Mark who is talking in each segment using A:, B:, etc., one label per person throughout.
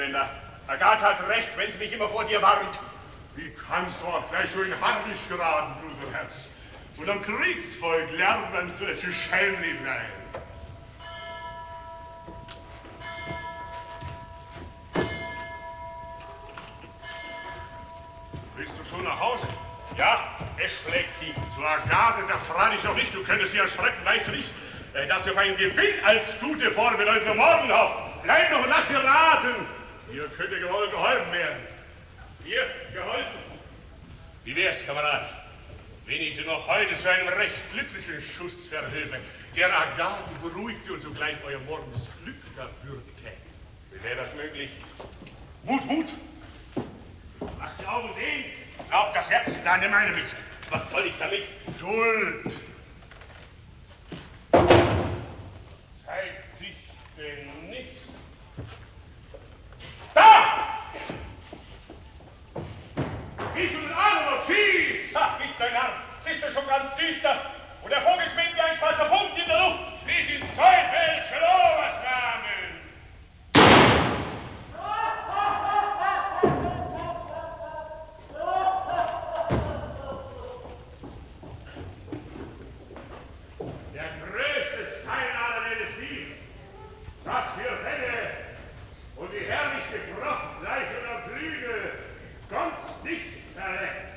A: Elender. Agathe hat recht, wenn sie mich immer vor dir warnt.
B: Wie kannst du auch gleich so in Harnisch geraten, Bruderherz? Und am Kriegsvolk lernt man solche Schelmlichlein. Bist du schon nach Hause?
A: Ja, es schlägt sie.
B: So Agathe, das rate ich noch nicht. Du könntest sie erschrecken, weißt du nicht, dass sie auf einen Gewinn als gute Vorbereitung für morgen hofft. Bleib noch und lass ihr raten. Ihr könnte wohl geholfen werden.
A: Hier, geholfen. Wie wär's, Kamerad, wenn ich dir noch heute zu einem recht glücklichen Schuss verhilfe, der Agathe beruhigte und sogleich euer morgens Glück verbürgte? Wie wäre das möglich?
B: Mut, Mut!
A: Lass die Augen sehen.
B: Glaub das Herz, da nimm eine mit.
A: Was soll ich damit?
B: Schuld!
A: Zeigt sich denn nichts? Da!
B: Schieß du den an oder schieß!
A: Ha, bist dein Narr. Siehst du schon ganz düster. Und der Vogel schwingt wie ein schwarzer Punkt in der Luft.
B: Bis ins Teufelsche Obersamen! Der größte Stein aller Welt ist dies. Was für Fälle und die herrliche Fruchtleiche der Flügel, sonst nicht verletzt.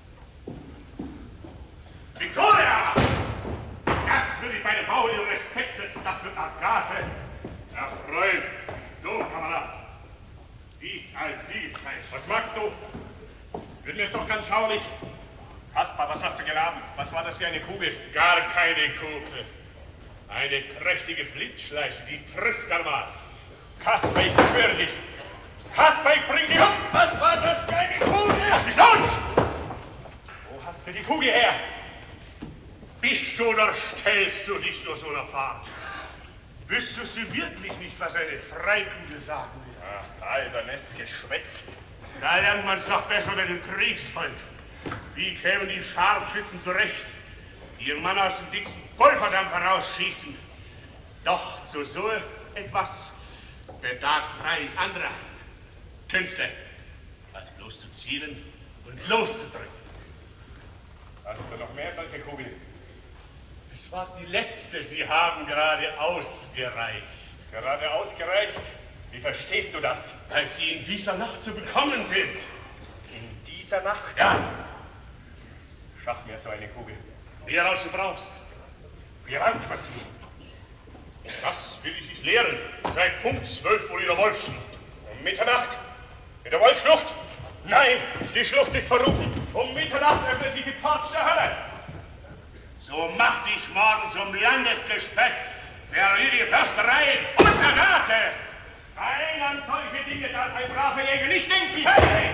B: Victoria! Das will ich bei dem Maul in Respekt setzen, das wird Agathe erfreuen. So, Kamerad, dies als Siegeszeichen.
A: Was magst du? Wird mir's doch ganz schaulich. Kaspar, was hast du geladen? Was war das für eine Kugel?
B: Gar keine Kugel.
A: Eine trächtige Blitzschleiche, die trifft einmal. Kaspar, ich beschwöre dich. Kaspar, ich bring dich um. Was war das für eine Kugel?
B: Lass mich los!
A: Wo hast du die Kugel her?
B: Bist du oder stellst du dich nur so erfahren? Wüsstest du wirklich nicht, was eine Freikugel sagen will?
A: Ach, albernes Geschwätz.
B: Da lernt man's doch besser bei dem Kriegsvolk. Wie kämen die Scharfschützen zurecht, die ihren Mann aus dem dicksten Pulverdampf herausschießen? Doch zu so etwas bedarf freilich anderer Künste, als bloß zu zielen und loszudrücken.
A: Hast du noch mehr solche Kugeln?
B: Es war die letzte, Sie haben gerade ausgereicht.
A: Gerade ausgereicht? Wie verstehst du das?
B: Als Sie in dieser Nacht zu bekommen sind.
A: In dieser Nacht?
B: Ja.
A: Schaff mir so eine Kugel.
B: Wie heraus du brauchst. Wie rankt man sie? Das will ich nicht lehren. Seit Punkt 12 Uhr in der Wolfsschlucht.
A: Um Mitternacht? In der Wolfsschlucht? Nein, die Schlucht ist verrufen. Um Mitternacht öffnet sich die Pforte der Hölle.
B: So mach dich morgen zum Landesgespäck für die Försterei und Agathe.
A: Nein, an solche Dinge darf ein braver Jäger nicht denken.
B: Hey!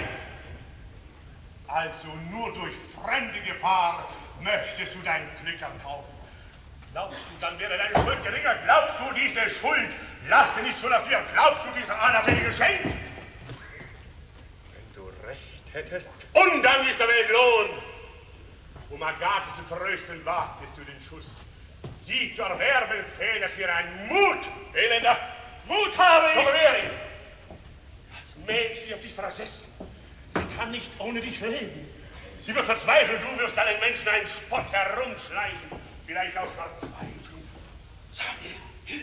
B: Also nur durch fremde Gefahr möchtest du dein Glück erkaufen. Glaubst du, dann wäre deine Schuld geringer? Glaubst du, diese Schuld lasse nicht schon auf dir? Glaubst du, dieser Anna sei dir geschenkt?
A: Wenn du recht hättest.
B: Und dann ist der Welt Lohn. Um Agathe zu trösten, wagtest du den Schuss. Sie zu erwerben, fehlt es ihr ein Mut.
A: Elender, Mut habe ich!
B: So bewähre ich. Das Mädchen auf dich versessen. Sie kann nicht ohne dich leben. Sie wird verzweifeln, du wirst an den Menschen einen Spott herumschleichen. Vielleicht aus Verzweiflung. Sag mir, hilf.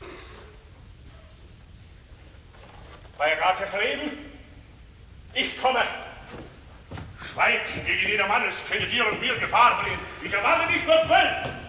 A: Bei Agathes Leben? Ich komme.
B: Schweig gegen jedermann, es könnte dir und mir Gefahr bringen. Ich erwarte dich nur 12.